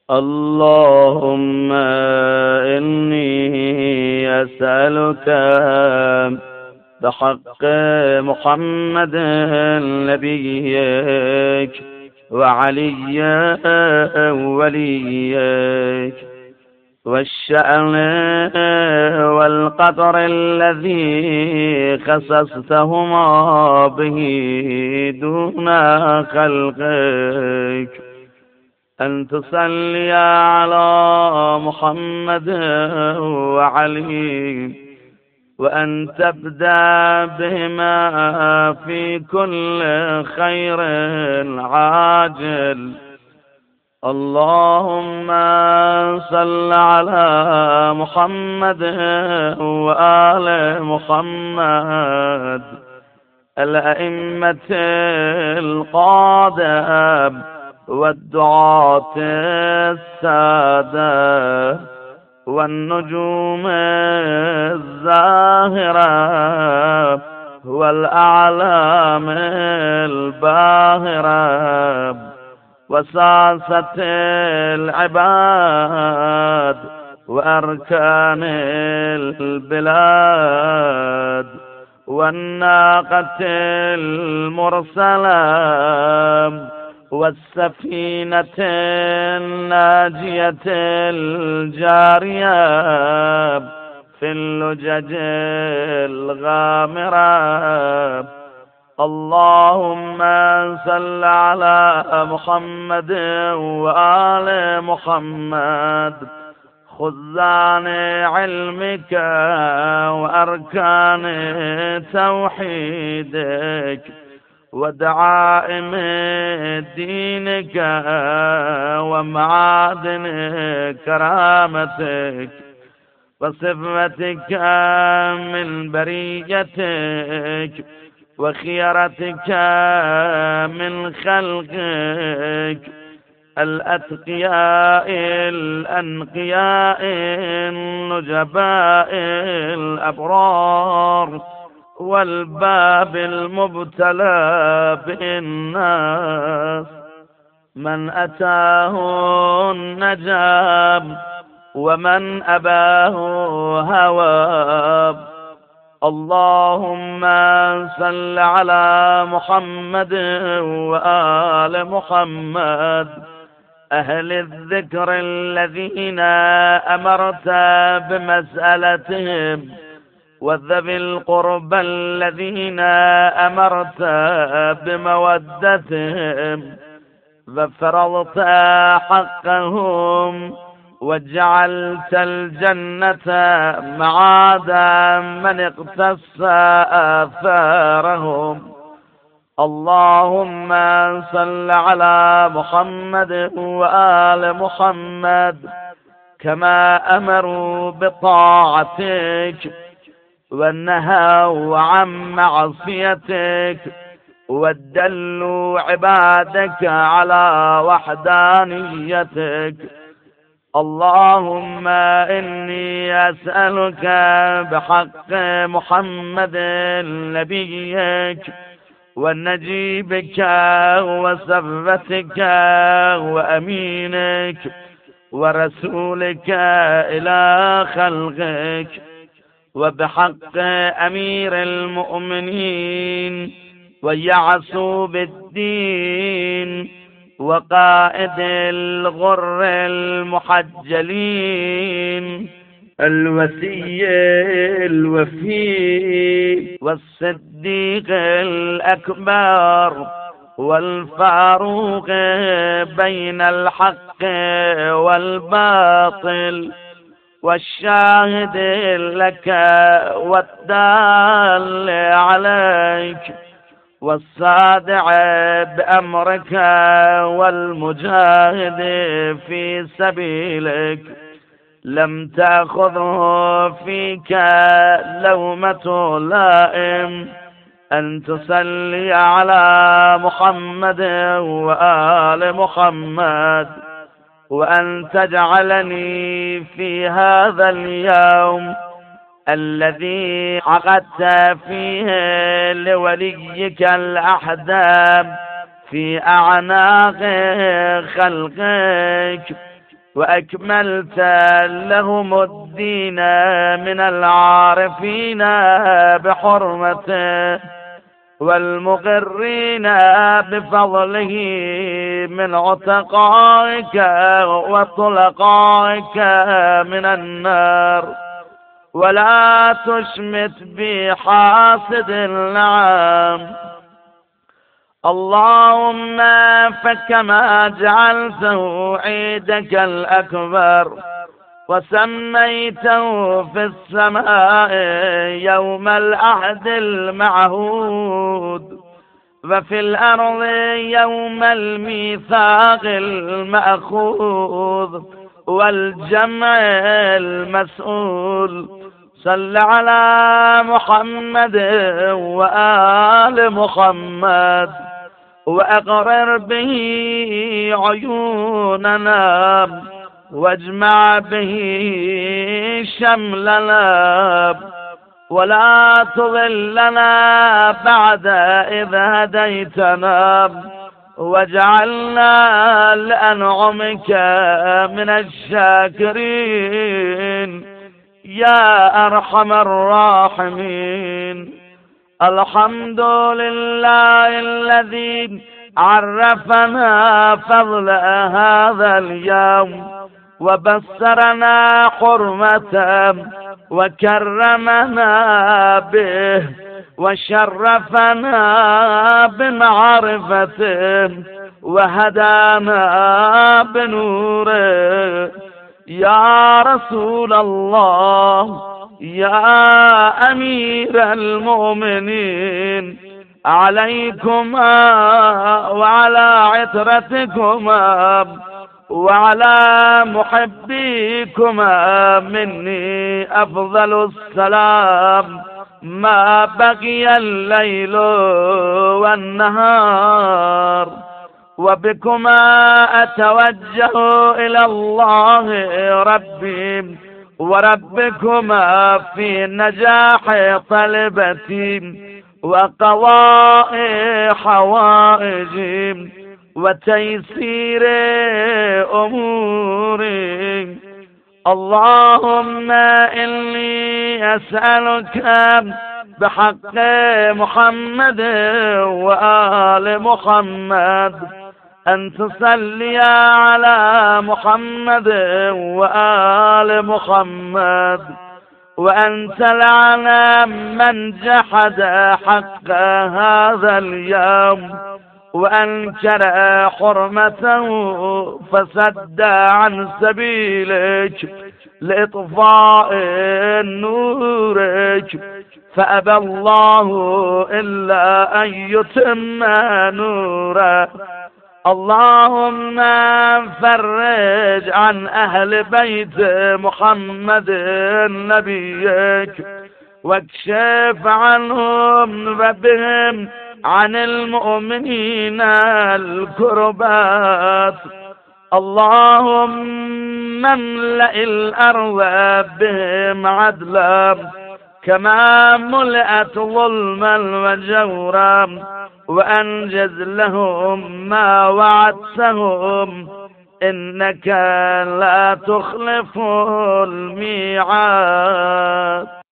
اللهم إني أسألك بحق محمد نبيك وعلي وليك والشأن والقدر الذي خصصتهما به دون خلقك أن تصلي على محمد وعلي وأن تبدأ بهما في كل خير عاجل. اللهم صل على محمد وآل محمد الأئمة القادة والدعاة السادة والنجوم الزاهرة والأعلام الباهرة وساسة العباد وأركان البلاد والناقة المرسلة والسفينة الناجية الجارية في اللجج الغامرة. اللهم صل على محمد وآل محمد خزان علمك وأركان توحيدك ودعائم دينك ومعادن كرامتك وصفتك من بريتك وخيرتك من خلقك الأتقياء الأنقياء النجباء الأبرار والباب المبتلى بالناس من أتاه النجاب ومن أباه هواب. اللهم صل على محمد وآل محمد أهل الذكر الذين أمرت بمسألتهم وذوي القربى الذين أمرت بمودتهم وفرضت حقهم وجعلت الجنة معاد من اقتص آثارهم. اللهم صل على محمد وآل محمد كما أمروا بطاعتك ونهوا عن معصيتك ودلوا عبادك على وحدانيتك. اللهم إني أسألك بحق محمد نبيك ونجيبك وصفتك وأمينك ورسولك إلى خلقك وبحق أمير المؤمنين ويعصوب الدين وقائد الغر المحجلين الوسي الوفي والصديق الأكبر والفاروق بين الحق والباطل والشاهد لك والدال عليك والصادع بأمرك والمجاهد في سبيلك لم تأخذه فيك لومة لائم أن تصلي على محمد وآل محمد وأن تجعلني في هذا اليوم الذي عقدت فيه لوليك الأحداب في أعناق خلقك وأكملت لهم الدين من العارفين بحرمته والمقرين بفضله من عتقائك وطلقائك من النار. ولا تشمت بي حاسد النعم. اللهم فكما جعلته عيدك الأكبر وسميته في السماء يوم العهد المعهود وفي الأرض يوم الميثاق المأخوذ والجمع المسؤول، صل على محمد وآل محمد وأقرر به عيوننا واجمع به شملنا ولا تضلنا بعد إذ هديتنا واجعلنا لأنعمك من الشاكرين يا أرحم الراحمين. الحمد لله الذي عرفنا فضل هذا اليوم وبصرنا حرمته وكرمنا به وشرفنا بمعرفته وهدانا بنوره. يا رسول الله، يا أمير المؤمنين، عليكما وعلى عترتكما وعلى محبيكما مني أفضل السلام ما بقي الليل والنهار. وبكما أتوجه إلى الله ربي وربكما في نجاح طلبتي وقضاء حوائجي وتيسير أموري. اللهم إني أسألك بحق محمد وآل محمد أن تصلي على محمد وآل محمد وأن تلعن من جحد حق هذا اليوم وأنكر حرمته فسد عن سبيلك لإطفاء نورك، فأبى الله إلا أن يتم نوره. اللهم فرج عن أهل بيت محمد نبيك واكشف عنهم وبهم عن المؤمنين الكربات. اللهم املأ الأرض بهم عدلا كما ملأت ظلما وجورا، وأنجز لهم ما وعدتهم إنك لا تخلف الميعاد.